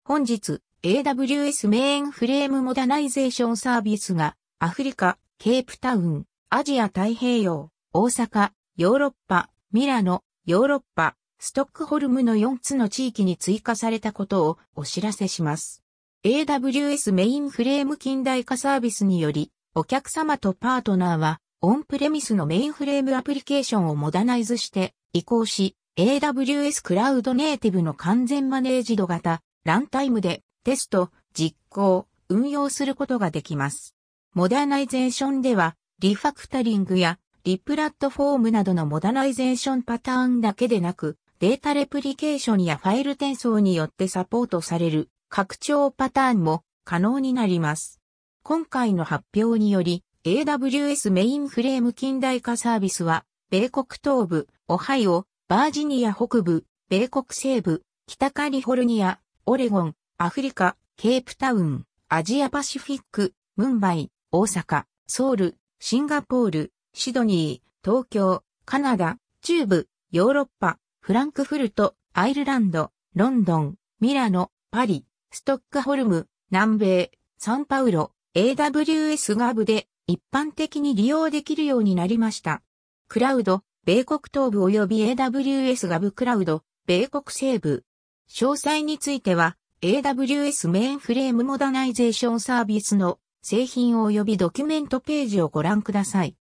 本日、AWS メインフレームモダナイゼーションサービスが、アフリカ、ケープタウン、アジア太平洋、大阪、ヨーロッパ、ミラノ、ヨーロッパ、ストックホルムの4つの地域に追加されたことをお知らせします。AWS メインフレーム近代化サービスにより、お客様とパートナーは、オンプレミスのメインフレームアプリケーションをモダナイズして移行し、AWS クラウドネイティブの完全マネージド型、ランタイムでテスト、実行、運用することができます。モダナイゼーションでは、リファクタリングやリプラットフォームなどのモダナイゼーションパターンだけでなく、データレプリケーションやファイル転送によってサポートされる拡張パターンも可能になります。今回の発表により、AWS メインフレーム近代化サービスは、米国東部、オハイオ、バージニア北部、米国西部、北カリフォルニア、オレゴン、アフリカ、ケープタウン、アジアパシフィック、ムンバイ、大阪、ソウル、シンガポール、シドニー、東京、カナダ、中部、ヨーロッパ、フランクフルト、アイルランド、ロンドン、ミラノ、パリ、ストックホルム、南米、サンパウロ、AWS ガブで一般的に利用できるようになりました。クラウド、米国東部及び AWS ガブクラウド、米国西部。詳細については AWS メインフレームモダナイゼーションサービスの製品及びドキュメントページをご覧ください。